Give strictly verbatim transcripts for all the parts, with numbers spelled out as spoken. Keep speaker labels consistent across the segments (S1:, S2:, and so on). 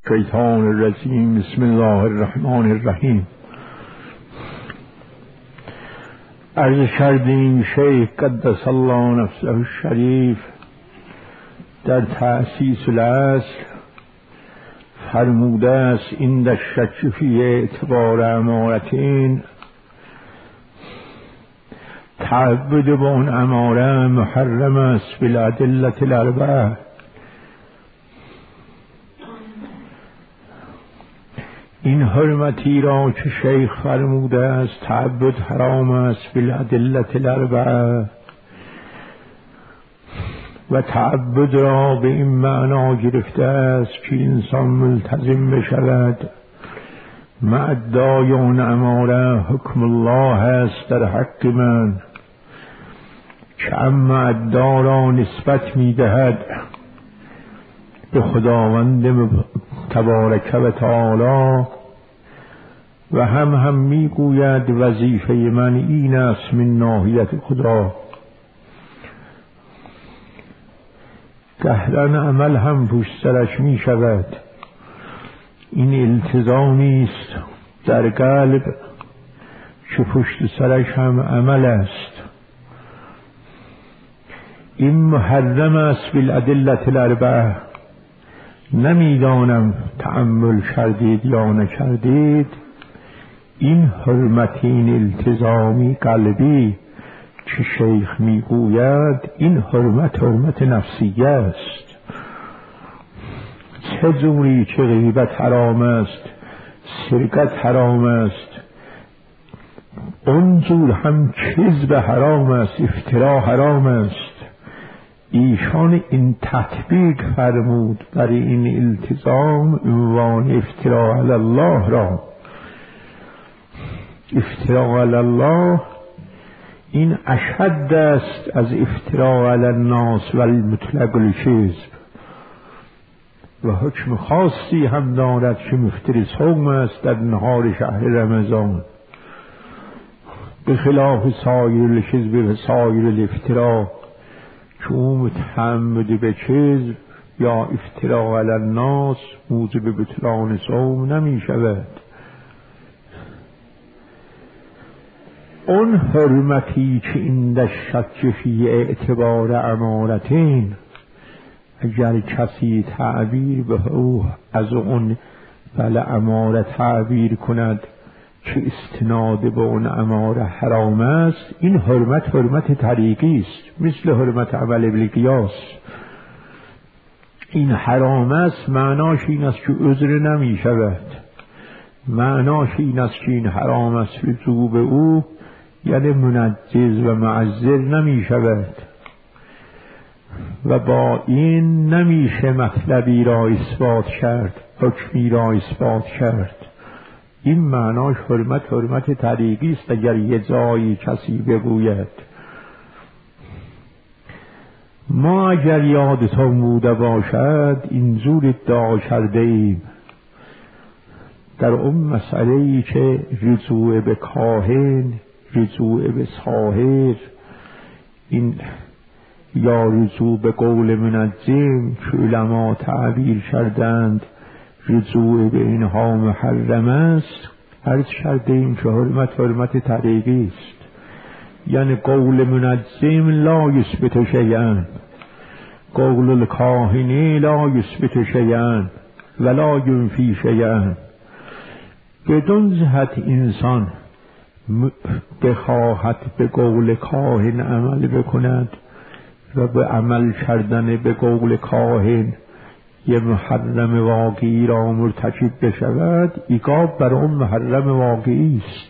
S1: شیطان الرجیم. بسم الله الرحمن الرحیم. عرض کردیم شیخ قدس الله نفسه الشریف در تأسیس الاصل فرموده است این در شک فی اعتبار امارتین، تعبد با اون اماره محرم است بالادله الاربعه. این حرمتی را که شیخ فرموده است تعبد حرام است بالادله الاربعه و تعبد را به این معنا گرفته است که انسان ملتزم بشود معدای اون اماره حکم الله است در حق من، که اما ادعا را نسبت میدهد به خداوند تبارک و تعالی و هم هم میگوید وظیفه من این است من ناحیت خدا. گهرن عمل هم پشت سرش می شود. این التزامی است در قلب که پشت سرش هم عمل است. این محرم است بالادله الاربعه. نمیدانم تأمل کردید یا نکردید، این حرمت، این التزامی قلبی که شیخ میگوید این حرمت حرمت نفسیه است. چه جوری که غیبت حرام است، سرقت حرام است، اونجور هم کذب حرام است، افترا حرام است. ایشان این تطبیق فرمود برای این التزام عنوان افترا علی الله را. افترا علی الله این اشد است از افترا علی الناس و المطلق الکذب و حکم خاصی هم دارد که مفتر صوم است در نهار شهر رمضان، به خلاف سایر الکذب و سایر الافترا که او متعمد به کذب یا افترا علی الناس موجب بطلان صوم نمی شود. اون حرمتی که این در شک فی اعتبار امارتین، اگر کسی تعبیر به او از اون بل اماره تعبیر کند که استناد به اون اماره حرام است، این حرمت حرمت طریقی است، مثل حرمت عمل بالقیاس. این حرام است معناش این است که عذر نمی شود، معناش این است که این حرام است رجوع به او یعنی منجز و معذر نمی شود و با این نمیشه مطلبی را اثبات کرد، حکمی را اثبات کرد. این معناش حرمت حرمت طریقی است. اگر یه جایی کسی بگوید ما اگر یادتون بوده باشد اینجور ادعا کرده ایم در اون مسئله‌ای که رجوع به کاهن، رجوع به ساحر، این یا رجوع به قول منجم که علما تعبیر کردند رجوع به اینها محرم است، عرض کردیم که حرمت حرمت طریقی است. یعنی قول منجم لا یثبت شیئا، قول الکاهن لا یثبت شیئا ولا ینفی شیئا. بدون جهت انسان بخواهد به قول کاهن عمل بکند و به عمل کردن به قول کاهن یه محرم واقعی را مرتکب بشود، ایقاب بر اون محرم واقعی است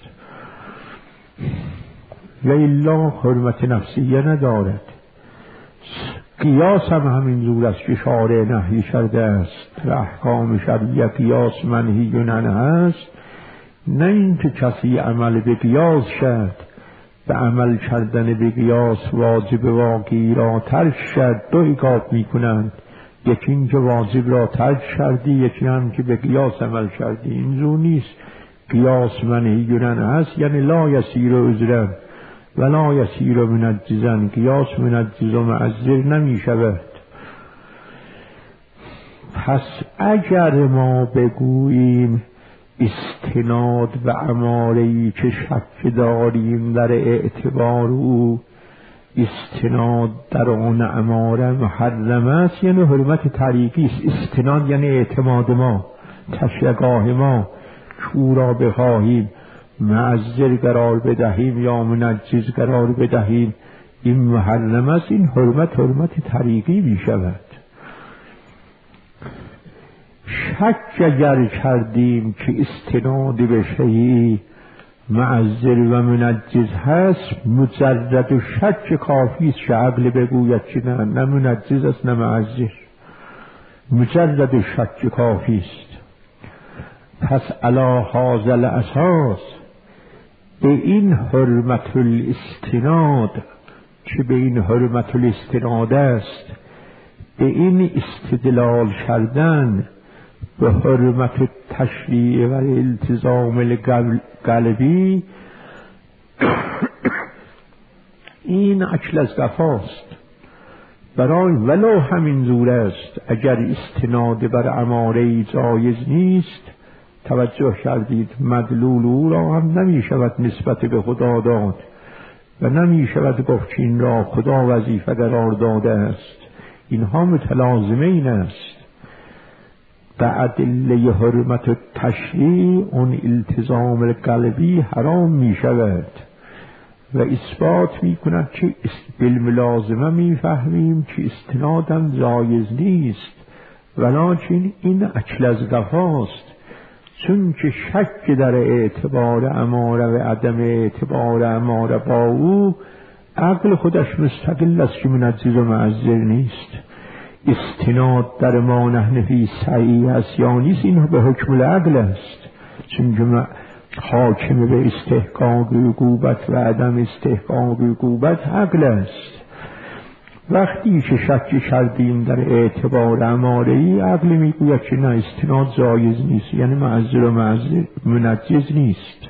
S1: و الا حرمت نفسیه ندارد. قیاس هم همینجور است که شارع نهی کرده است، در احکام شرعیه قیاس منهی عنه است. نه اینکه کسی عمل به قیاس کرد، به عمل کردن به قیاس واجب واقعی را ترک کرد، دو ایقاب می کنند. یکی این که واجب را ترک کردی، یکی هم که به قیاس عمل کردی. اینجور نیست. قیاس منهی عنه است، یعنی لا یسیر عذرا و لا یسیر منجزا. قیاس منجز و معذر نمی شود. پس اگر ما بگوییم استناد و اماره‌ای که شک داریم در اعتبار او، استناد در آن اماره محرم است، یعنی حرمت طریقی است. استناد یعنی اعتماد ما، تشیه‌گاه ما، او را بخواهیم معذر قرار بدهیم یا منجز قرار بدهیم، این محرم است. این حرمت حرمت طریقی می شود. شک اگر کردیم که استناد به شیئی معذر و منجز هست، مجرد و شک کافی است که عقل بگوید که نه نه منجز است نه معذر، مجرد و شک کافی است. پس علی هذا الاساس، به این حرمت الاستناد که به این حرمت الاستناد است، به این استدلال کردن به حرمت تشریع و التزام القلبی، این اکل از قفاست. برای ولو همین زور است اگر استناد بر اماره جایز نیست، توجه کردید مدلول او را هم نمی شود نسبت به خدا داد و نمی شود گفت که این را خدا وظیفه قرار داده است. اینها متلازمه این است. به ادله حرمت تشریع اون التزام قلبی حرام می شود و اثبات می کند که بالملازمه می فهمیم که استنادم جایز نیست، ولکن این اکل از قفاست، چون که شک در اعتبار اماره و عدم اعتبار اماره با او، عقل خودش مستقل است که منجز و معذر نیست. استناد در ما نحن فی صحیح است یا نیست، این به حکم العقل است، چون که حاکم به استحقاق عقوبت و عدم استحقاق عقوبت عقل است. وقتی که شک کردیم در اعتبار اماره‌ای، عقل میگوید که نه استناد جایز نیست، یعنی معذر و معذر منجز نیست.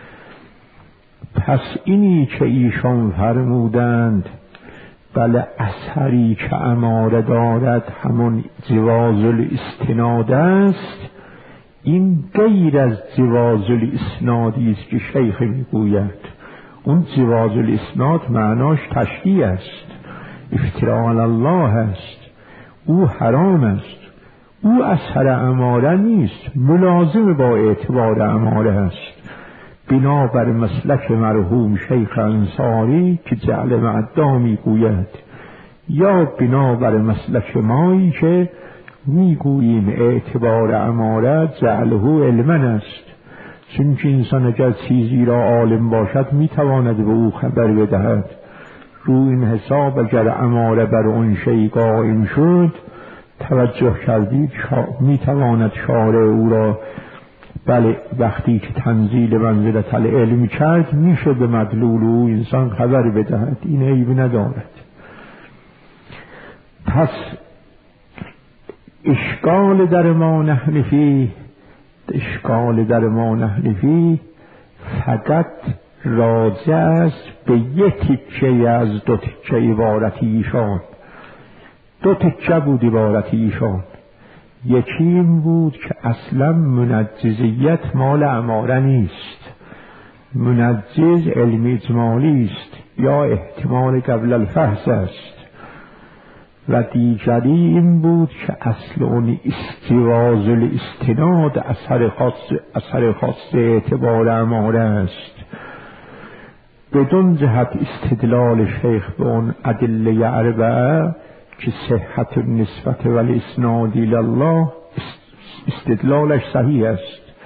S1: پس اینی که ایشان فرمودند بله اثری که اماره دارد همون جواز الاستناد است، این غیر از جواز الاسنادی است که شیخ میگوید. اون جواز الاسناد معناش تشریع است، افتراء علی الله است، او حرام است، او اثر اماره نیست، ملازم با اعتبار اماره است. بنابر مسلک مرحوم شیخ انصاری که جعل معدا میگوید، یا بنابر مسلک مایی که میگوییم اعتبار اماره جعله علما است، چون که انسان اگر چیزی را عالم باشد میتواند به او خبر بدهد. رو این حساب اگر اماره بر اون شیء قائم شد، توجه کردید میتواند شارع او را بله وقتی که تنزیل منزلت العلم کرد میشه به مدلول او انسان خبر بدهد، این عیب ندارد. پس اشکال در ما نحن فی، اشکال در ما نحن فی فقط راجع است به یک تیکه از دو تیکه عبارتی ایشان. دو تیکه بود عبارتی ایشان. یکی این بود که اصلا منجزیت مال اماره نیست، منجز علم اجمالی است یا احتمال قبل الفحص است. و دیگری این بود که اصل اون استواز الاستناد اثر خاص اثر خاص اعتبار اماره است. بدون جهت استدلال شیخ به اون ادله اربعه که صحت النسبت و الاسناد الی الله استدلالش صحیح است.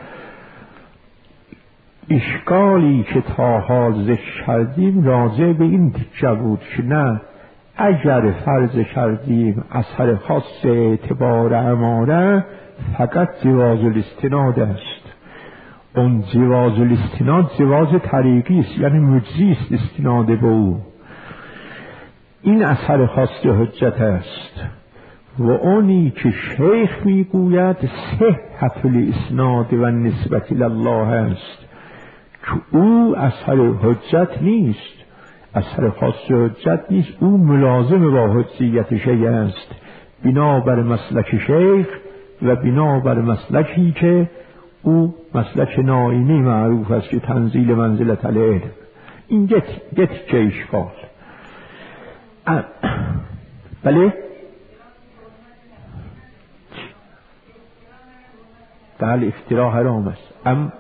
S1: اشکالی که تا حال ذکر کردیم راجع به این تیکه بود که نه، اگر فرض کردیم اثر خاص اعتبار اماره فقط جواز الاستناد است، اون جواز الاستناد جواز طریقی است، یعنی مجزی است استناد به او، این اثر خاص حجت است. و اونی که شیخ میگوید صحت الاسناد و نسبت الله است که او اثر حجت نیست، اثر خاص حجت نیست، او ملازم با حجیت شیء است. بنابر مسلک شیخ و بنا بر مسلکی که او مسلک نائینی معروف است که تنزیل منزلت العلم. این یک یک که اشکال. بله بله افترا حرام است. ام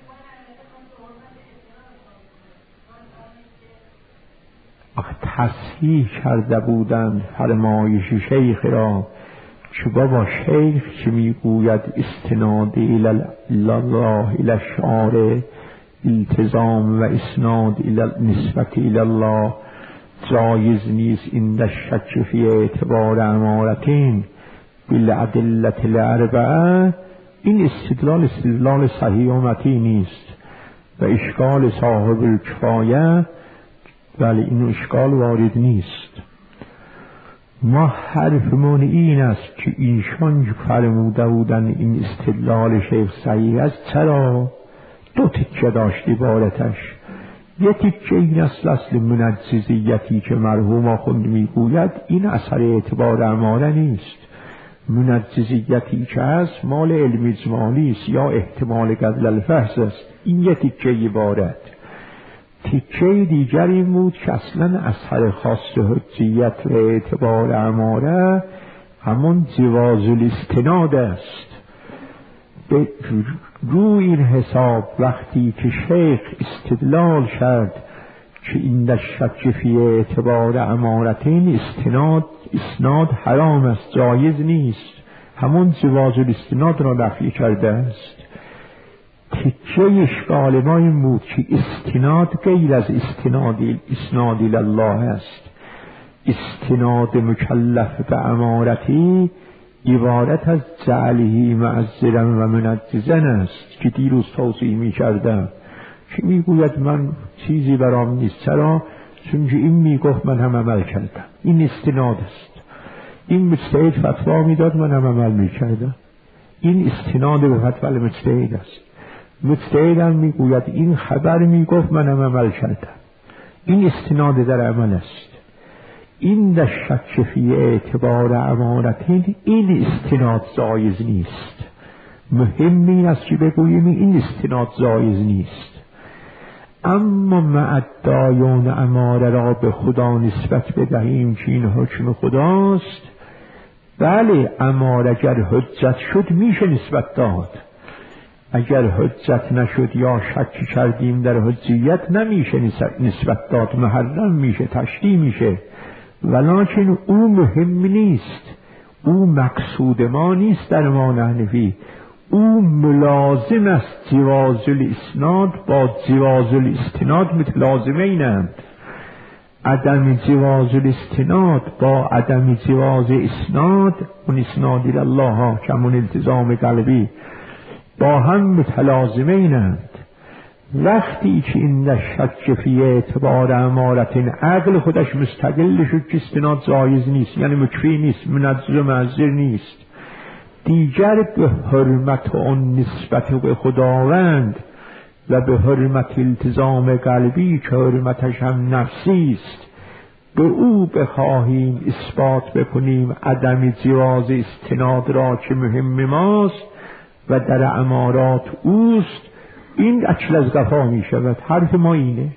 S1: تصحیح کرده بودند فرمایش شیخ را که بابا شیخ که میگوید استناد الی الله الی الشارع التزام و اسناد الی نسبت الی الله جایز نیست این الشک فی اعتبار امارتین بالادله الاربعه. این استدلال استدلال صحیح و متین نیست و اشکال صاحب الکفایه ولی این اشکال وارد نیست. ما حرفمون این است که ایشان فرموده بودن این استدلال شیخ صحیح است. چرا؟ دو تکه داشت عبارتش. یک تکه این است اصل منجزیتی که مرحوم آخوند میگوید این اثر اعتبار اماره نیست. منجزیتی که هست مال علم اجمالی است یا احتمال قبل الفحص است. این یک تکه عبارت. تیکه دیگر این بود که اصلا اثر خاص حجیت و اعتبار اماره همون جواز الاستناد است. به رو این حساب وقتی که شیخ استدلال کرد که این الشک فی اعتبار امارتین استناد اسناد حرام است جایز نیست، همون جواز الاستناد را نفی کرده است. تکه اشکال ما این بود که استناد غیر از استناد اسناد الله است. استناد مکلف به امارتی عبارت از جعلهی معذرا و منجزا است که دیروز توضیح می کردم که می گوید من چیزی برام نیست. چرا؟ چون این می گفت من هم عمل کردم. این استناد است. این مجتهد فتوا می داد من هم عمل می کردم. این استناد به فتوا مجتهد است. مجتهد هم می گوید این خبر می گفت من هم عمل کردم. این استناد در عمل است. این در شک فی اعتبار امارتین این استناد جایز نیست. مهم این است که بگوییم این استناد جایز نیست. اما معدایان اماره را به خدا نسبت بدهیم که این حکم خداست. بله اماره اگر حجت شد میشه نسبت داد. اگر حجت نشد یا شک کردیم در حجیت نمیشه نسبت داد، محرم میشه، تشریع میشه. ولکن او مهم نیست، او مقصود ما نیست. در ما حنفی او ملازم است. جواز الاسناد با جواز الاستناد متلازمینند. عدم جواز الاستناد با عدم جواز اسناد اون اسناد الی الله کمون التزام قلبی با هم متلازمینند. وقتی که این شک فی اعتبار امارتین عقل خودش مستقل شد که استناد جایز نیست، یعنی مکفی نیست، منجز و معذر نیست، دیگر به حرمت اون نسبت به خداوند و به حرمت التزام قلبی که حرمتش هم نفسی است به او بخواهیم اثبات بکنیم عدم جواز استناد را که مهم ماست و در امارات اوست، این اکل از قفا می شود. حرف ما اینه.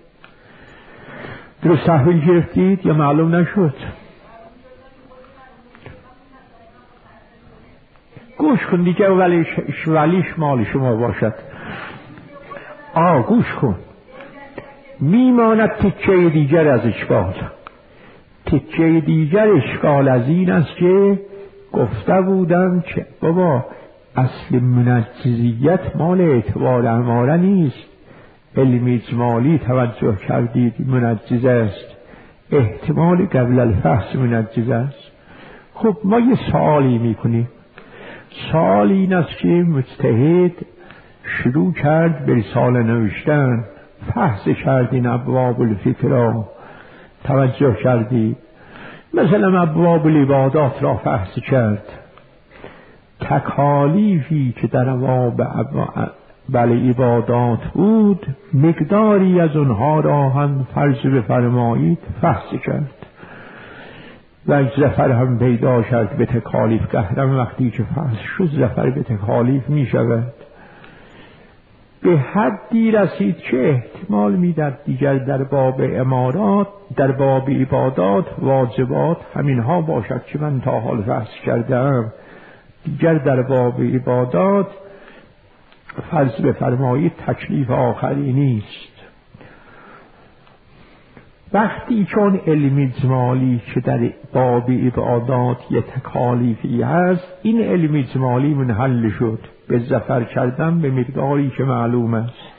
S1: درست تحویل گرفتید یا معلوم نشد؟ گوش کن دیگه ولیش, ولیش مال شما باشد. آه گوش کن. میماند تکه دیگر از اشکال. تکه دیگر اشکال از این است که گفته بودم که بابا اصل منجزیت مال اعتبار اماره نیست. علم اجمالی توجه کردید منجز است، احتمال قبل الفحص منجز است. خب ما یه سوالی میکنیم. سوال این است که مجتهد شروع کرد به رساله نوشتن، فحص کردین ابواب الفقه را، توجه کردید مثلا ابواب العبادات را فحص کرد، تکالیفی که در ابواب بله عبادات بود مقداری از اونها را هم فرض بفرمایید فحص کرد. و ظفر هم پیدا شد به تکالیف. قهرم وقتی که فصل شد ظفر به تکالیف می شود. به حدی رسید که احتمال میداد دیگر در باب امارات، در باب عبادات، واجبات همینها باشد که من تا حال فصل کردم. دیگر در باب عبادات فرض بفرمایید تکلیف آخری نیست. وقتی چون علم اجمالی که در باب عبادات یه تکالیفی هست، این علم اجمالی منحل شد به ظفر کردن به مقداری که معلوم است.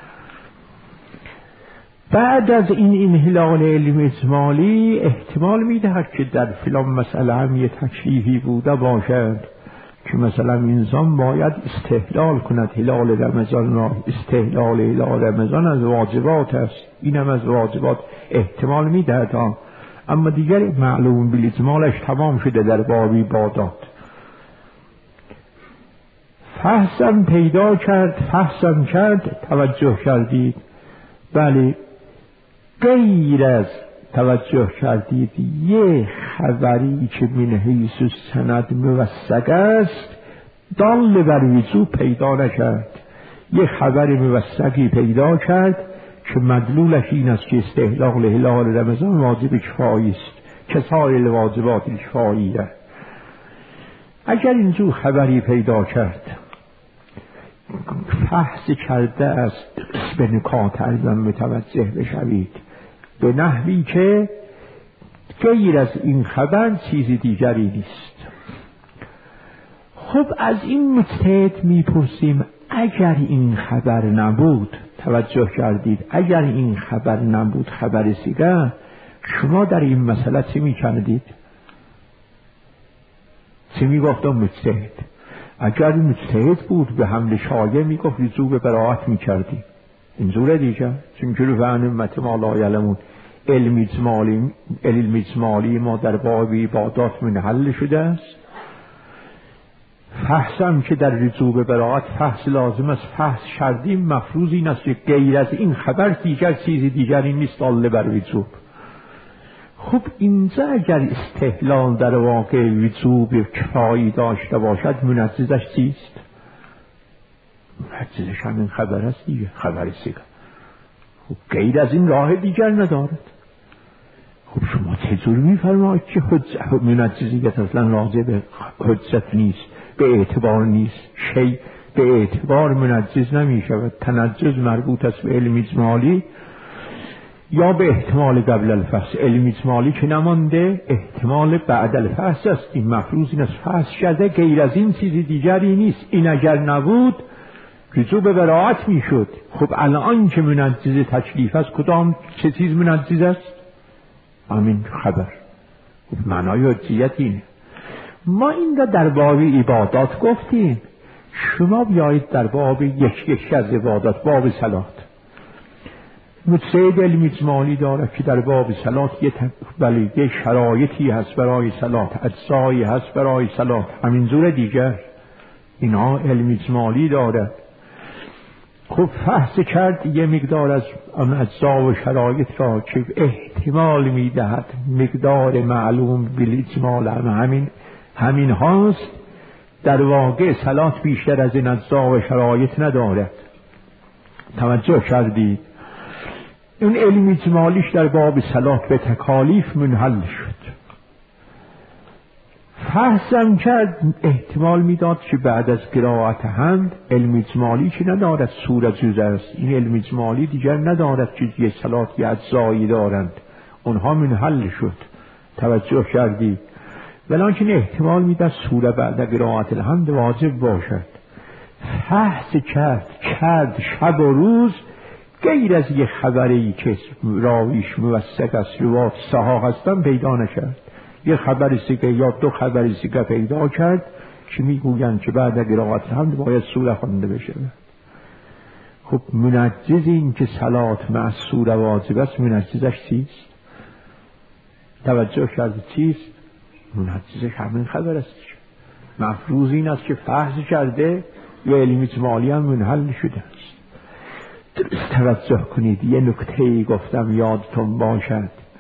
S1: بعد از این انحلال علم اجمالی احتمال میدهد که در فلان مسئله هم یه تکلیفی بوده باشد که مثلا انسان باید استحلال کند هلال رمضان را. استحلال هلال رمضان از واجبات است، این هم از واجبات احتمال میدهد، اما دیگر معلوم بالاجمالش تمام شده در باب عبادات. فحصم پیدا کرد، فحصم کرد، توجه کردید. بله، غیر از توجه کردید یه خبری که من حیث سند موثق است دال بر وجوب پیدا نکرد. یه خبر موثقی پیدا کرد که مدلولش این است که استحلال هلال رمضان واجب کفایی است که سایر واجبات کفایی است. اگر اینجور خبری پیدا کرد فحص کرده است، به نکات ارزم متوجه بشوید، به نحوی که غیر از این خبر چیز دیگری نیست. خب از این مجتهد میپرسیم اگر این خبر نبود، توجه کردید، اگر این خبر نبود، خبر سیگه، شما در این مسئله چه میکردید؟ چه میگفتم مجتهد؟ اگر مجتهد بود به حمل شایع میگفت رجوع به براءت میکردیم. اینجوره دیگه، چون که رو امت ما لا یعلمون علم اجمالی علم اجمالی ما در باب عبادات منحل شده است. فحصم که در رجوع به براءت فحص لازم است، فحص شردیم مفروض این است که غیر از این خبر دیگر چیز دیگری نیست داله بر وجوب. خب اینجا اگر استحلال در واقع وجوب کفایی داشته باشد منجزش چیست؟ منجزش همین خبر است دیگه، خبر سیگه. خب غیر از این راه دیگر ندارد. خب شما چطور میفرمایید که حجت منجزیت اصلا راجع به حجت نیست، به اعتبار نیست؟ شیء به اعتبار منجز نمی شود. تنجز مربوط است به علم اجمالی یا به احتمال قبل الفحص. علم اجمالی که نمانده، احتمال بعد الفحص است. این مفروض این است فحص شده، غیر از این چیزی دیگری نیست. این اگر نبود رجوع به براءت می شد. خب الان که منجز تکلیف است، کدام چه چیز منجز است؟ همین خبر. خب معنای حجیت اینه. ما این را در باب عبادات گفتیم، شما بیایید در باب یک یک از عبادات، باب صلات. مجتهد علم اجمالی دارد که در باب صلات یه بله یه شرایطی هست برای صلات، اجزایی هست برای صلات، همینجور دیگر اینا علم اجمالی دارد. خب فحص کرد یه مقدار از آن اجزا و شرایط را که احتمال میدهد مقدار معلوم بالاجمال هم همین همین هاست. در واقع صلات بیشتر از این اجزا و شرایط ندارد. توجه کردید؟ این علم اجمالیش در باب صلات به تکالیف منحل شد. فحصم کرد احتمال میداد که بعد از قرائت هم علم اجمالی که ندارد سوره جزء است، این علم اجمالی دیگر ندارد که یه صلات یه اجزایی دارند، اونها منحل شد. توجه کردی؟ ولیکن احتمال میداد سوره بعد قرائت الحمد واجب باشد. فحص کرد کرد شب و روز غیر از یه خبری که راویش موثق است، روات صحاح هستن پیدا نکرد. یه خبر سیگه یا دو خبر سیگه پیدا کرد که میگویند که بعد قرائت هم باید سوره خوانده بشه. خب منجز این که صلات مع سوره واجب است، منجزش چیست؟ توجه کرده چیست؟ منجزش همین خبر است. مفروض این است که فحص کرده یا علم اجمالی هم منحل شده است. درست توجه کنید، یه نکته ای گفتم یادتون باشد.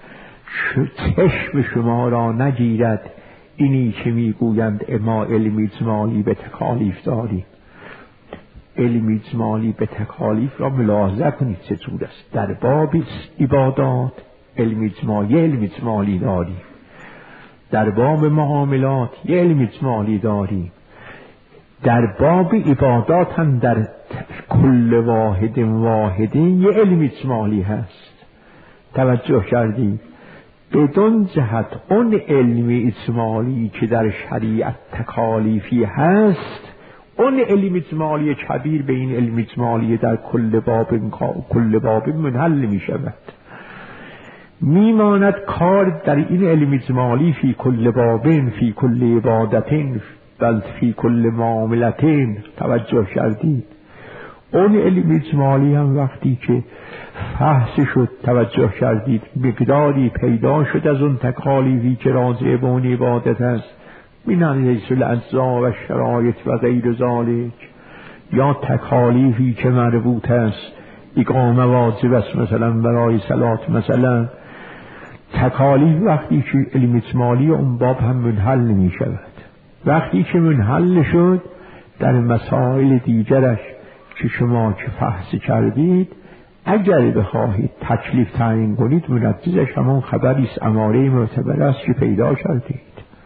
S1: چشم شما را نگیرد اینی که میگویند ما علم اجمالی به تکالیف داریم. علم اجمالی به تکالیف را ملاحظه کنید چطور است. در باب عبادات علم اجمالی علم اجمالی داریم، در باب معاملات یه علم اجمالی داریم، در باب عبادات هم در کل واحد واحدین یه علم اجمالی هست. توجه کردید؟ بدون جهت اون علم اجمالی که در شریعت تکالیفی هست، اون علم اجمالی کبیر به این علم اجمالی در کل باب کل باب منحل می شود. میماند کار در این علم اجمالی فی کل بابین فی کل عبادتین بل فی کل معاملتین. توجه کردید؟ اون علم اجمالی هم وقتی که فحص شد، توجه کردید، مقداری پیدا شد از اون تکالیفی که راجع به اون عبادت است، من حیث الاجزا و شرایط و غیر ذالک، یا تکالیفی که مربوط است اقامه واجب است مثلا برای صلات، مثلا تکالیف وقتی که علم اجمالی اون باب هم منحل نمی شود. وقتی که منحل شد در مسائل دیگرش که شما که فحص کردید، اگر بخواهید تکلیف تعیین کنید، منجزش همون خبری است، اماره معتبر است که پیدا کردید.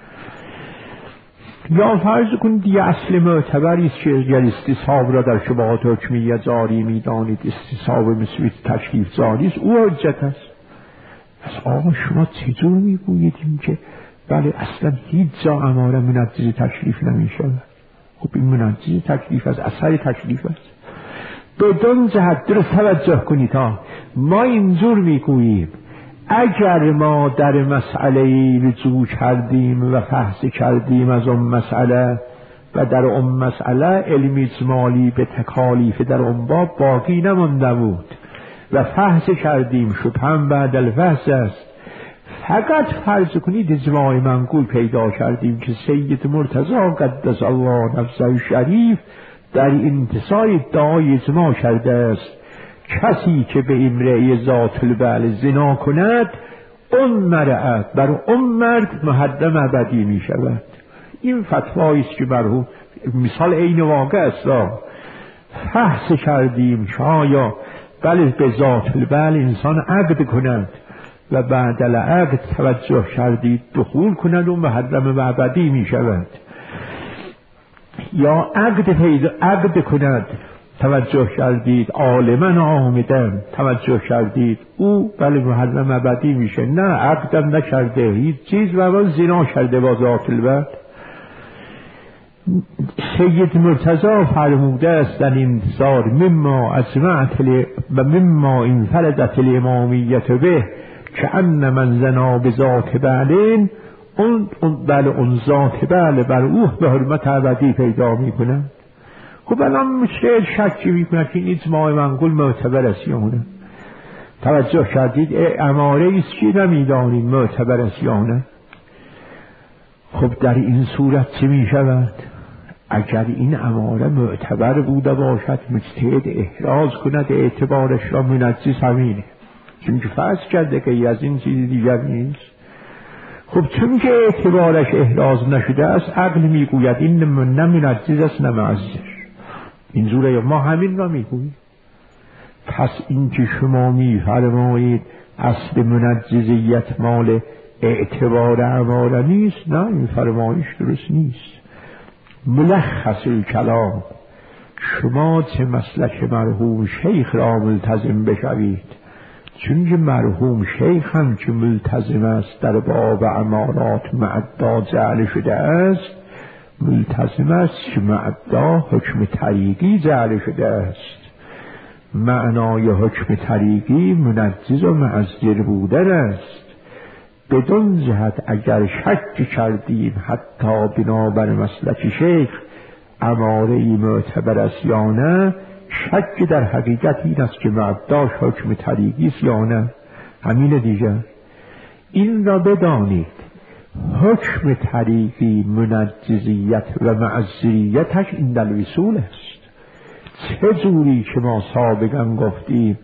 S1: یا فرض کنید یه اصل معتبری است که اگر استصحاب را در شبهات حکمیه جاری می‌دانید، استصحاب مثل تکلیف جاری است، او حجت است. پس آقا شما چجور میگویید این که بله اصلا هیچ جا اماره منجز تکلیف نمی‌شود؟ خب این منجز تکلیف است، اثر تکلیف است. بدون جهت درست توجه کنید ها، ما اینجور میگوییم اگر ما در مسئله رجوع کردیم و فحص کردیم از اون مسئله و در اون مسئله علم اجمالی به تکالیف در اون باب باقی نمانده بود و فحص کردیم، شبهم بعد الفحص است، فقط فرض کنید اجماع منقول پیدا کردیم که سید مرتضی قدس الله نفسه شریف در انتصار ادعای اجماع کرده است کسی که به امرأة ذات البعل زنا کند اون مرأة بر اون مرد محرم ابدی می شود. این فتوایی است که مرحوم مثال عین واقع است. فحص کردیم که آیا بله به ذات البعل انسان عقد کند و بعد العقد توجه کردید دخول کند و محرم ابدی می شود، یا عقد پیدا عقد کند، توجه کردید، عالما آمدن، توجه کردید، او بله محرم ابدی میشه، نه عقدم نکرده هیچ چیز و زنا کرده با ذات البعل. سید مرتضی فرموده است در این انتصار مما اجمعت و مما انفردت الامامیت به که ان من زنا به ذات بعلین، اون بله اون ذات بله بر او به حرمت ابدی پیدا میکنه. خب الان مشکل شکی میکنه که این اجماع منقول معتبر است یا نه. توجه کردید؟ اماره است که نمیدانیم معتبر است یا نه. خب در این صورت چه میشود؟ اگر این اماره معتبر بوده باشد مجتهد احراز کند اعتبارش را منجز همینه، چون که فرض کرده که از این چیز دیگر نیست. خب چون که اعتبارش احراز نشده است عقل میگوید این نه منجز است نه معزز. اینجوره ما همین را میگوییم. پس این که شما میفرمایید اصل منجزیت مال اعتبار اماره نیست، نه این فرمایش درست نیست. ملخص الکلام، شما چه مسلک مرحوم شیخ را ملتزم بشوید، چون که مرحوم شیخ هم که ملتزم است در باب امارات معدا جعل شده است، ملتزم است که معدا حکم طریقی جعل شده است. معنای حکم طریقی منجز و معذر بودن است. بدون جهت اگر شک کردیم حتی بنابر مسلک شیخ اماره ای معتبر است یا نه، شک در حقیقت این است که معداش حکم طریقی است یا نه. همین دیگر. این را بدانید حکم طریقی منجزیت و معذریتش این در وصول است. چه جوری که ما سابقا گفتیم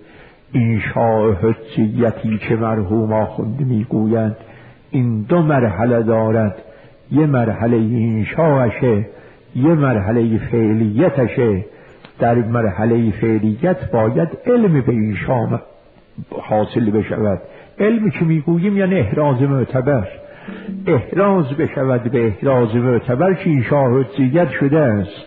S1: انشاء حجیتی که مرحوم آخوند میگویند این دو مرحله دارد، یه مرحله انشاءشه، یه مرحله فعلیتشه. در مرحله فعلیت باید علم به انشاء حاصل بشود. علمی که میگوییم یعنی احراز معتبر، احراز بشود به احراز معتبر که انشاء حجیت شده است.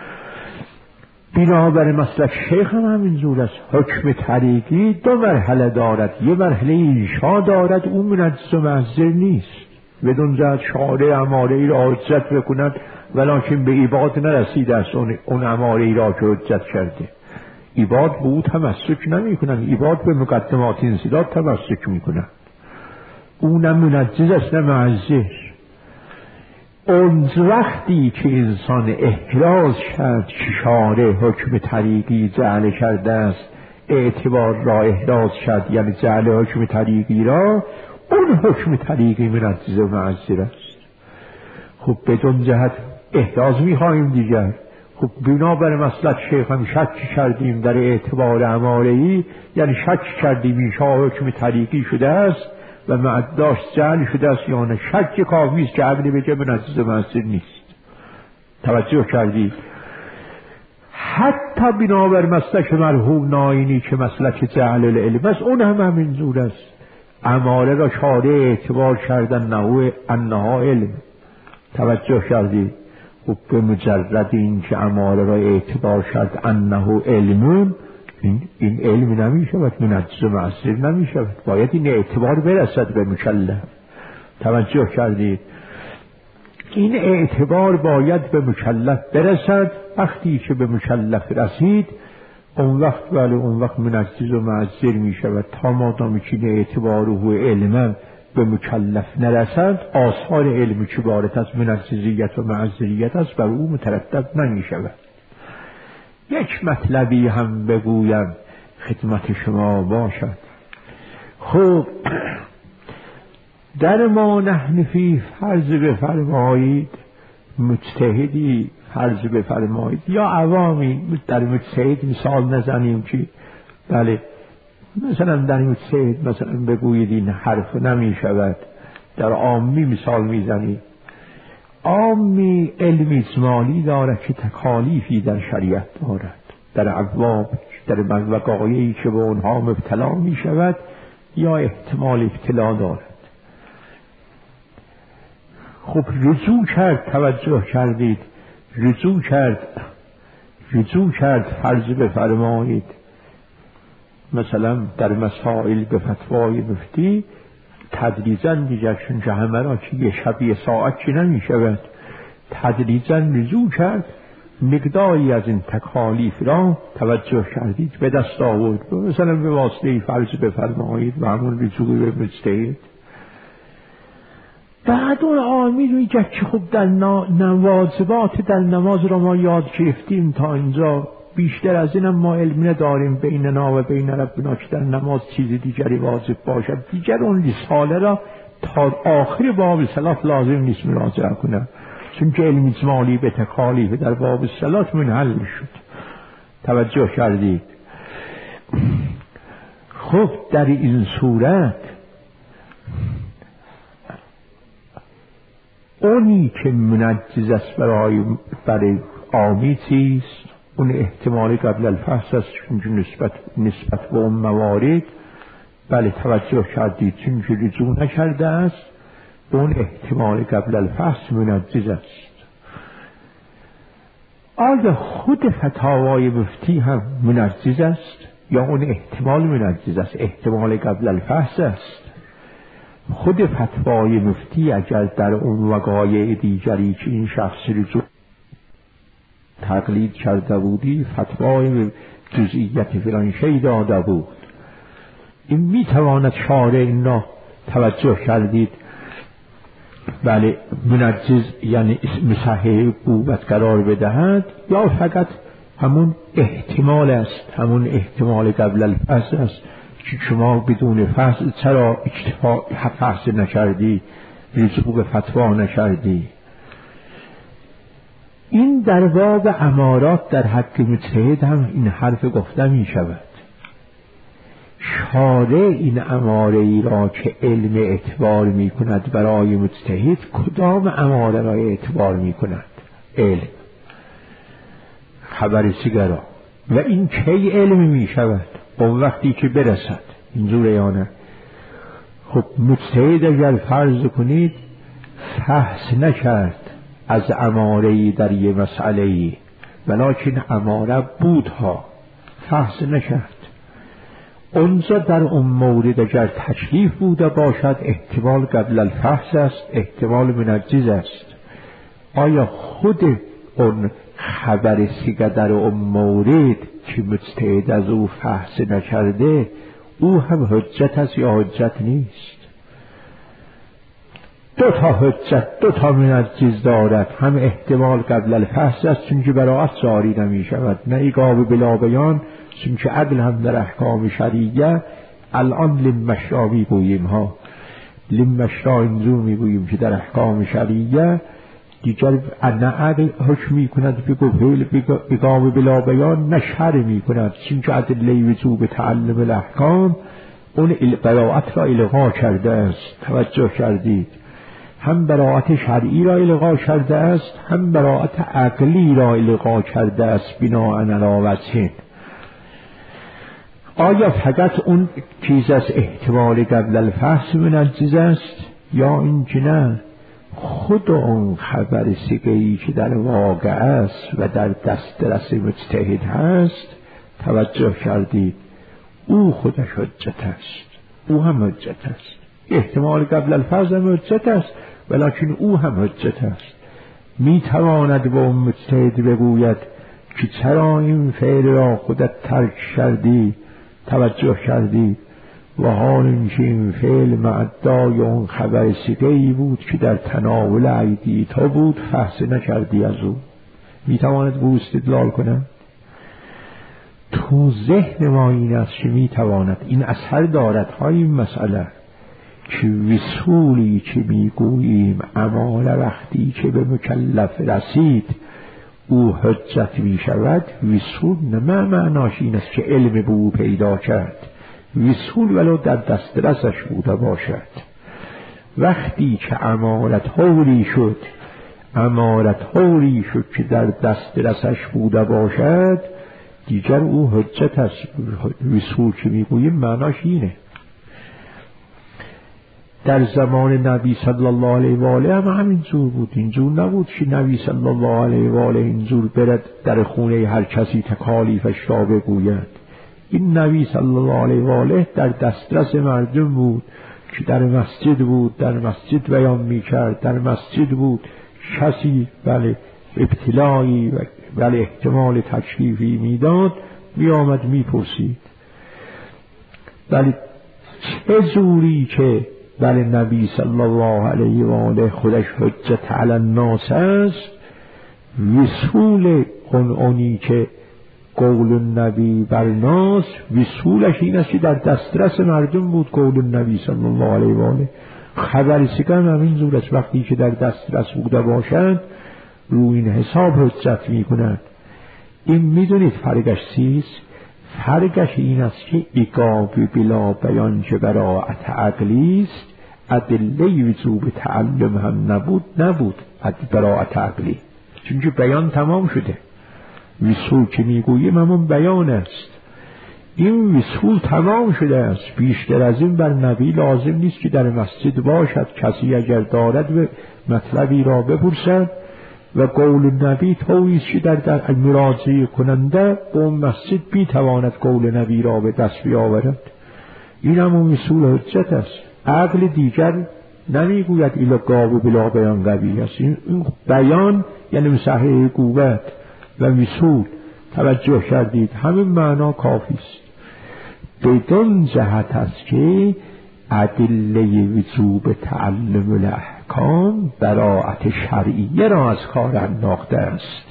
S1: بنابر مسلک شیخ هم همینجور است. حکم طریقی دو مرحله دارد، یه مرحله انشاء دارد، اون منجز و معذر نیست. بدون جهت شارع اماره ای را حجت بکند ولیکن به عباد نرسیده است اون, اون اماره ای را که حجت کرده. عباد به او تمسک نمی کنند، عباد به مقدمات انصداد تمسک می کنند. اونم منجز است نه معذر. اون وقتی که انسان احراز کرد شارع حکم طریقی جعل کرده است، اعتبار را احراز کرد یعنی جعل حکم طریقی را، اون حکم طریقی منجز و معذر است. خب بدون جهت احراز میخواهیم دیگر. خب بنابر مسلک شیخ هم شک کردیم در اعتبار اماره‌ای، یعنی شک کردیم انشاء حکم طریقی شده است و معداش جعل شده است یا نه. شک کافی است که عبد بجه منجز و معذر نیست. توجه کردید؟ حتی بنابر مسلک مرحوم ناینی که مسلک جعل العلم است، اون هم همینجور است. اماره را شارع اعتبار کردن نهو انها علم. توجه کردید؟ و به مجرد این که اماره را اعتبار کرد انه علمون، این, این علم نمی شود، منجز و معذر نمی شود. باید این اعتبار برسد به مکلف. توجه کردید؟ این اعتبار باید به مکلف برسد. وقتی که به مکلف رسید اون وقت ولی اون وقت منجز و معذر می شود. تا مادامی که این اعتبار و علم به مکلف نرسد، آثار علمی که وارد از منجزیت و معذریت است بر او مترتب نمی شود. یک مطلبی هم بگویم خدمت شما باشد. خب در ما نحنفی فرض بفرمایید، مجتهدی فرض بفرمایید یا عوامی در مجتهد مثال نزنیم که بله مثلا در مجتهد مثلا بگویید این حرف نمی شود، در عامی مثال میزنید. عامی علم اجمالی دارد که تکالیفی در شریعت دارد، در عوام در وقایعی که به اونها مبتلا می شود یا احتمال ابتلا دارد. خب رجوع کرد، توجه کردید، رجوع کرد رجوع کرد فرض بفرمایید مثلا در مسائل به فتوای مفتی تدریجاً دیگر، چون که همه را که یه شب یه ساعت که نمی شود، تدریجاً رجوع کرد، مقداری از این تکالیف را توجه کردید به دست آورد، مثلا به واسطه فرض بفرمایید و همون رجوع به مجتهد. بعد اون عامی روی که خب در نواجبات در نماز را ما یاد گرفتیم تا اینجا، بیشتر از اینم ما علم نداریم بیننا و بین ربنا که در نماز چیز دیگری واجب باشد. دیگر اون رساله را تا آخر باب صلات لازم نیست مراجعه کنم، چون که علم اجمالی به تکالیف در باب صلات منحل شد. توجه کردید؟ خب در این صورت اونی که منجز است برای برای عامی چیست؟ اون احتمال قبل الفحص است، چون نسبت نسبت به اون موارد بله توجه کردید، چون که رجوع نکرده است اون احتمال قبل الفحص منجز است. آیا خود فتاوای مفتی هم منجز است یا اون احتمال منجز است؟ احتمال قبل الفحص است. خود فتوای مفتی اگر در اون وقایع دیگری که این شخص رجوع تقلید کرده بودی فتوای جزئیت فلان شی داده بود، این میتواند شارع این را توجه کردید بله منجز یعنی اسم صحیح قوت قرار بدهد، یا فقط همون احتمال است، همون احتمال قبل الفحص است که شما بدون فحص چرا اکتفا فحص نکردی، رجوع به فتوا نکردی. این در باب امارات در حق مجتهد هم این حرف گفته می شود. چاره این اماره ای را که علم اعتبار می کند برای مجتهد، کدام اماره را اعتبار می کند؟ علم، خبر سیگارا. و این کی علم می شود؟ اون وقتی که برسد. اینجوره یا نه؟ خب مجتهد اگر فرض کنید فحص نکرد از اماره‌ای در یه مسئله‌ای، ولیکن اماره بودها، فحص نکرد، اونجا در اون مورد اگر تکلیف بوده باشد احتمال قبل الفحص است، احتمال منجز است. آیا خود اون خبر سیگه در اون مورد که مجتهد از او فحص نکرده او هم حجت است یا حجت نیست؟ دو تا حجت، دو تا منجز دارد، هم احتمال قبل الفحص است چون که براعت جاری نمی شود، نه ایقاب بلا بیان چون که عدل هم در احکام شریعه. الان لمشرا می گوییم ها، لمشرا اینجور می گوییم که در احکام شریعه دیگر نه عدل حکم می کند ایقاب بلا بیان، نه شرع می کند چون که ادله وجوب تعلم الاحکام اون براعت را الغا کرده است. توجه کردید؟ هم براعت شرعی را الغا کرده است، هم براعت عقلی را الغا کرده است بناء علی وجهین. آیا فقط اون چیز از احتمال قبل الفحص منجز است یا اینکه نه خود اون خبر سیگه‌ای که در واقع است و در دسترس مجتهد هست؟ توجه کردید؟ او خودش حجت است، او هم حجت است. احتمال قبل الفحص هم حجت است ولیکن او هم حجت است. می تواند به اون مجتهد بگوید که چرا این فعل را خودت ترک کردی؟ توجه کردی؟ و حال اینکه این فعل معدای اون خبر سیگه‌ای بود که در تناول ایدی تا بود، فحص نکردی از او. می تواند به استدلال کنند؟ تو ذهن ما این است که می تواند. این اثر دارد های این مسئله که وصولی که می گوییم امال وقتی که به مکلف رسید او حجت می شود. وصول نه معناش این است که علم به او پیدا کرد، وصول ولو در دسترسش بوده باشد. وقتی که امارت حولی شد، امارت حولی شد که در دسترسش بوده باشد دیگر او حجت است. وصول که می گوییم معناش اینه. در زمان نبی صلی الله علیه و آله هم همینجور بود. اینجور نبود که نبی صلی الله علیه و آله اینجور برد در خونه هر کسی تکالیفش را بگوید. این نبی صلی الله علیه و آله در دسترس مردم بود که در مسجد بود، در مسجد بیان می کرد، در مسجد بود. کسی بله ابتلایی بله احتمال تکلیفی میداد، می آمد می پرسید. بله چه زوری که بله نبی صلی الله علیه و آله خودش حجت علی الناس است، وصول اونی که قول النبی بر ناس، وصولش این است که در دسترس مردم بود قول النبی صلی الله علیه و آله. خبر سیگه هم این زور است، وقتی که در دسترس بوده باشند رو این حساب حجت می کنند. این میدونید فرقش چیست؟ فرقش این است که ایقاب بلا بیان که براعت عقلی است، ادله وجوب تعلم هم نبود نبود براعت عقلی، چون که بیان تمام شده. وصول که میگوییم همون بیان است. این وصول تمام شده است. بیشتر از این بر نبی لازم نیست که در مسجد باشد. کسی اگر دارد به مطلبی را بپرسد و قول نبی تویست که در, در مراجعه کننده به اون مسجد بیتواند قول نبی را به دست بیاورد. این همون وصول حجت است. عقل دیگر نمیگوید ایلا قاب بلا بیان قوی است. این بیان یعنی مسحه قوت و وصول. توجه کردید؟ همین معنا کافی است. بدون جهت است که ادله وجوب تعلم الاحکام براعت شرعیه را از کار انداخته است.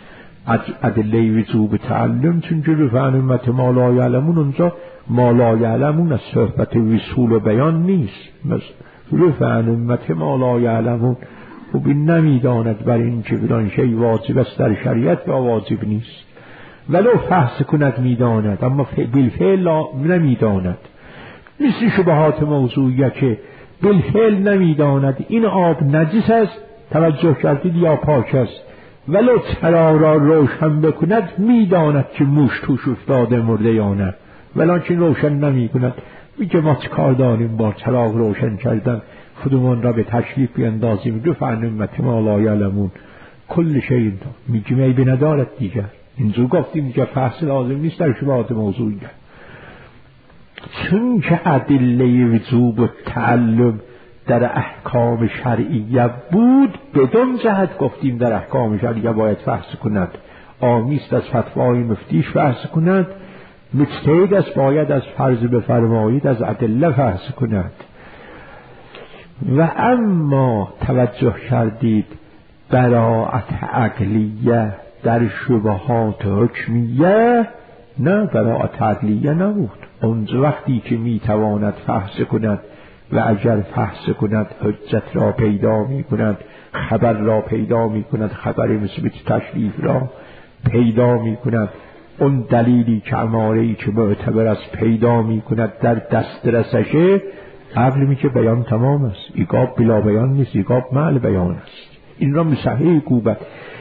S1: ادله وجوب تعلم چون که رفعن امت ما لا یعلمون، اونجا ما لا یعلمون از صحبت وصول و بیان نیست. رفعن امت ما لا یعلمون و این نمیداند بر این که بدان شی واجب است در شریعت یا واجب نیست. ولو فحص کند میداند اما بالفعل نمیداند. مثل شبهات موضوعیه که بالفعل نمیداند این آب نجس است، توجه کردید، یا پاک است، ولو چرا را روشن بکند میداند که موش توش افتاده مرده یا نه، ولکن روشن نمی کند. میگه ما چه کار داریم با چراغ روشن کردن، خودمون را به تشریف بیندازیم. دو فعنمت ما لا یعلمون کل شیء. میگه میبه ندارد دیگر. اینجور گفتیم دیگر فحص لازم نیست در شبهات موضوعیه. چون که ادله وجوب و تعلم در احکام شرعیه بود، بدون جهت گفتیم در احکام شرعیه باید فحص کند، آمیست از فتوای مفتیش فحص کند، مجتهد است باید از فرض بفرمایید از ادله فحص کند. و اما توجه کردید براءت عقلیه در شبهات حکمیه، نه براءت عقلیه نبود. اونجا وقتی که میتواند فحص کند و اگر فحص کند حجت را پیدا می کند، خبر را پیدا می کند، خبر مثبت تشریف را پیدا می کند، اون دلیلی که اماره‌ای که معتبر است پیدا می کند در دسترسشه، عقل می که بیان تمام است. ایقاب بلا بیان نیست، ایقاب مع بیان است. این را مصحح گوبد.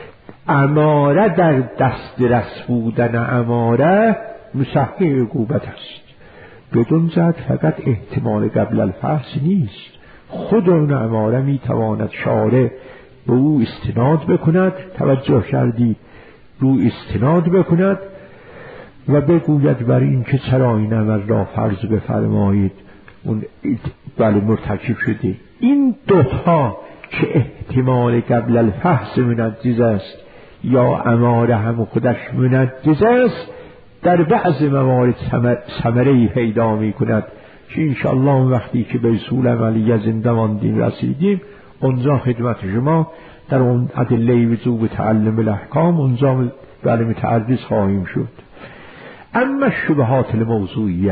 S1: اماره در دسترس بودن اماره مصحح گوبد است. بدون جهت فقط احتمال قبل الفحص نیست. خود اون اماره می تواند شارع به او استناد بکند، توجه کردی، رو استناد بکند و بگوید برای این که چرا این عمل را فرض بفرمایید اون بله مرتکب شده. این دوتا که احتمال قبل الفحص منجز است یا اماره هم خودش منجز است، در بعض موارد ثمره‌ای پیدا می کند که انشاءالله اون وقتی که به اصول عملیه زنده ماندیم رسیدیم، اونجا خدمت شما در اون ادله وجوب تعلم الاحکام اونجا بله متعرض خواهیم شد. اما شبهات الموضوعیه،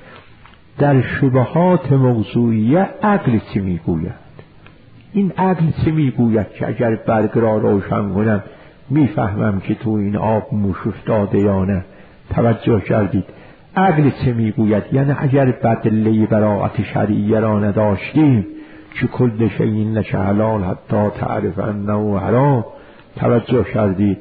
S1: در شبهات موضوعیه عقل چی میگوید؟ این عقل چی میگوید که اگر برگ را روشن کنم میفهمم که تو این آب موش افتاده یا نه؟ توجه کردید عقل چه میگوید؟ یعنی اگر بدله براءت شرعیه را نداشتیم که کل شیء لک حلال حتی تعرف انه حرام، توجه کردید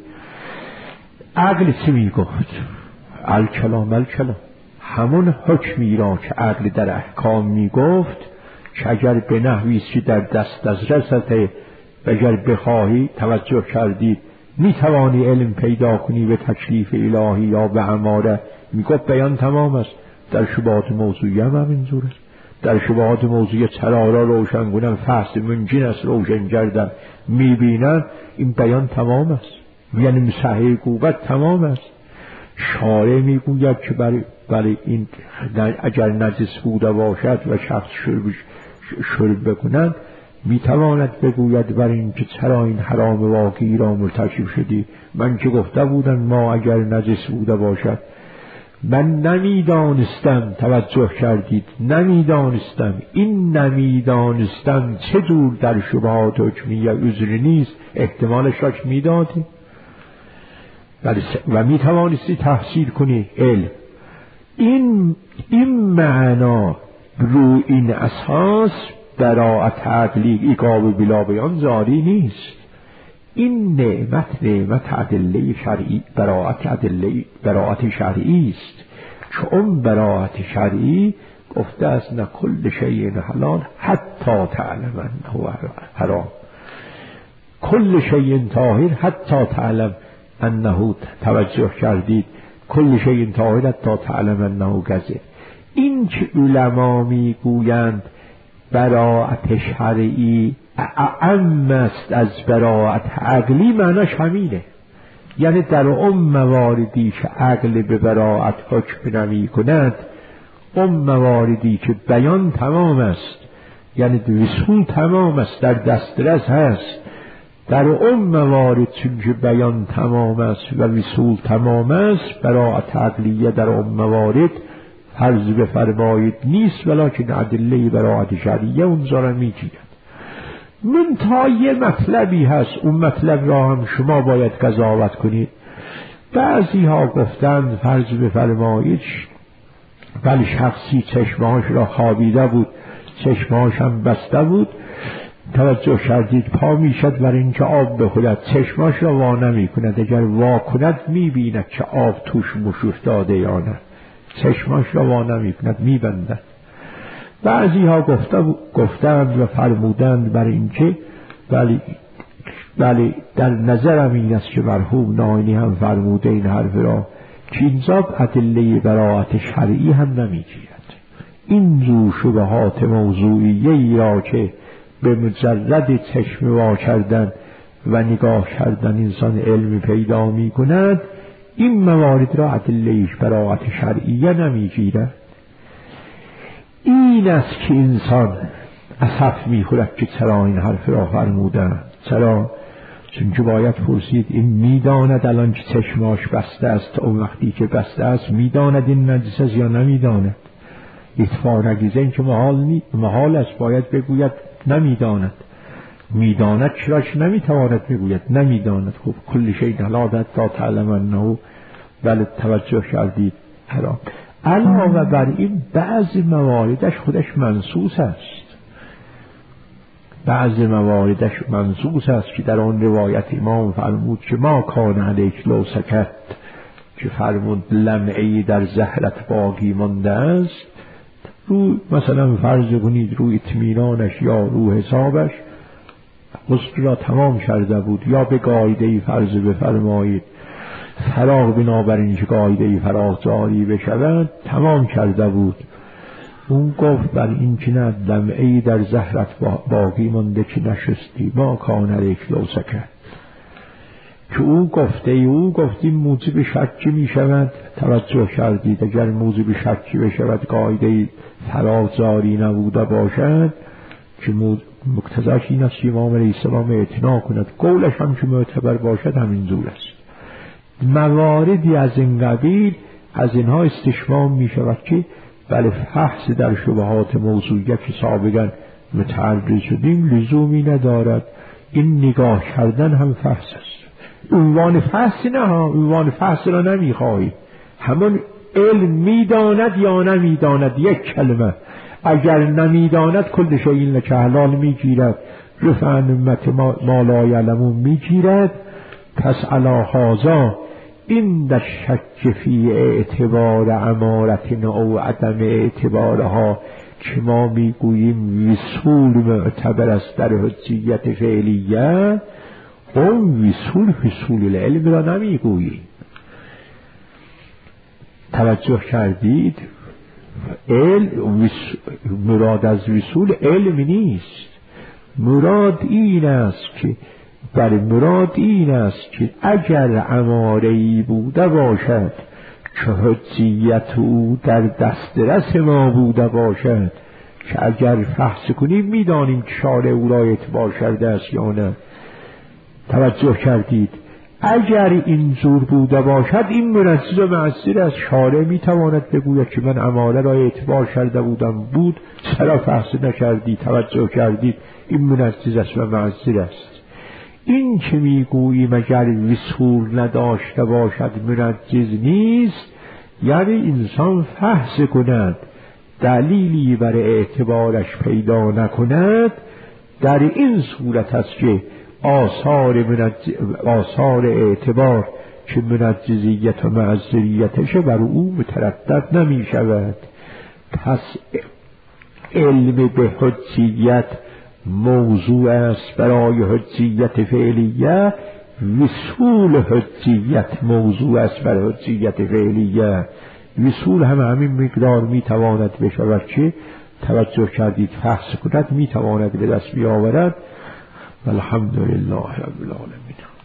S1: عقل چه میگفت؟ الکلام الکلام، همون حکمی را که عقل در احکام میگفت که اگر به نحویست که در دست از رسته و اگر بخواهی، توجه کردید، میتوانی علم پیدا کنی به تکلیف الهی یا به اماره، میگفت بیان تمام است. در شبهات موضوعی هم همینجور است. در شبهات موضوعی چرا را روشن کنن فحص ممکن است روشن کردن میبینن، این بیان تمام است، یعنی مصحح گوبت تمام است. شارع میگوید که برای برای این اگر نجس بوده باشد و شخص شرب شرب بکنند میتواند بگوید برای این که چرا این حرام واقعی را مرتکب شدی؟ من که گفته بودم ما اگر نجس بوده باشد. من نمیدانستم، توجه کردید، نمیدانستم. این نمیدانستم چه جور در شبهات حکمیه عذر نیست، احتمالش را که میدادی و میتوانستی تحصیل کنی علم. این این معنا رو این اساس براءت عقلی ایقاب بلا بیان جاری نیست. این نعمت نعمت ادله شرعی، براءت ادله براءت شرعی است که اون براءت شرعی گفته است نه کل شیء حلال حتی تعلم انه حرام، کل شیء طاهر حتی تعلم انه، توجه کردید، کل شیء طاهر حتی تعلم انه کذب. این که علما میگویند براءت شرعی اعم است از براءت عقلی، معناش همینه. یعنی در اون مواردی که عقل به براءت حکم نمی کند، اون مواردی که بیان تمام است، یعنی وصول تمام است، در دسترس هست، در اون موارد چون که بیان تمام است و وصول تمام است، براءت عقلیه در اون موارد فرض بفرمایید نیست، ولکن ادله براءت شرعیه اونجا را میگیرد. من تا یه مطلبی هست، اون مطلب را هم شما باید قضاوت کنید. بعضی ها گفتند فرض بفرمایید ولی شخصی چشمهاش را خوابیده بود، چشمهاش هم بسته بود، توجه کردید پا میشد برای اینکه آب بخورد، چشماش را وا نمی کند، اگر وا کند می بیند که آب توش مش افتاده یا نه، چشماش را وا نمی کند، می بندد. بعضی ها گفته گفتند و فرمودند برای اینکه ولی ولی در نظرم این است که مرحوم ناینی هم فرموده این حرف را که اینجا ادله براءت شرعی هم نمیگیرد. این جور شبهات موضوعیه ای را که به مجرد چشم وا کردن و نگاه کردن انسان علم پیدا می کند، این موارد را ادلهش براءت شرعیه نمیگیرد. این است که انسان اسف می خورد که چرا این حرف را فرمودند. چرا؟ چون که باید پرسید این میداند الان که چشماش بسته است، اون وقتی که بسته است میداند این نجس است یا نمیداند؟ اتفاق نگیزه این که محال, نی... محال است، باید بگوید نمیداند. میداند چراش نمیتواند بگوید نمیداند. خب کل شیء دلالت تا تعلم انه، بله توجه کردید حرام. علاوه بر این بعض مواردش خودش منصوص است، بعض مواردش منصوص است که در آن روایت امام فرمود که ما کان علیک لو سکت، که فرمود لمعی در زهرت باقی مانده است، رو مثلا فرض کنید روی اطمینانش یا رو حسابش غسل را تمام کرده بود، یا به قاعده فرض بفرمایید فراغ بنابراین که قاعده فراغ جاری بشود تمام کرده بود. اون گفت بر این که نه لمعی در زهرت باقی مانده که نشستی، ما کان علیک لو سکت، که او گفته او گفتیم موجب شکی می شود. توجه کردید اگر موجب شکی بشود قاعده فراغ جاری نبوده باشد که مقتضاش این است که امام علیه السلام اعتنا کند، قولش هم که معتبر باشد همین جور است. مواردی از این قبیل از اینها استشمام می شود که بله فحص در شبهات موضوعیه که سابقا متعرض شدیم لزومی ندارد، این نگاه کردن هم فحص است. عنوان فحص نه ها، عنوان فحص را نمیخواهی، همون علم میداند یا نمیداند یک کلمه، اگر نمیداند کل شیء لک حلال میگیرد، رفع عن امت ما لا یعلمون میگیرد. پس علی هذا این در شک فی اعتبار امارت او عدم اعتبارها که ما میگوییم وصول معتبر است در حجیت فعلیه، اون وصول حصول العلم را نمیگوییم. توجه کردید؟ علم مراد از وصول علم نیست، مراد این است که بر مراد این است که اگر اماره‌ای بوده باشد که حجیت او در دسترس ما بوده باشد، که اگر فحص کنیم میدانیم که شارع او را اعتبار کرده است یا نه. توجه کردید؟ اگر این جور بوده باشد این منجز و معصر است، شارع میتواند بگوید که من اماره را اعتبار کرده بودم بود چرا فحص نکردی؟ توجه کردید؟ این منجز است و معصر است. این که میگوییم اگر وصول نداشته باشد منجز نیست، یعنی انسان فحص کند دلیلی برای اعتبارش پیدا نکند، در این صورت است که آثار, منجز... آثار اعتبار که منجزیت و معذریتش بر او متردد نمی شود. پس علم به حجیت موضوع است برای حجیت فعلیه، وصول حجیت موضوع است برای حجیت فعلیه. وصول هم همین مقدار میتواند بشود که توجه کردید فحص کند، میتواند به دست بیاورد. والحمدلله رب العالمین.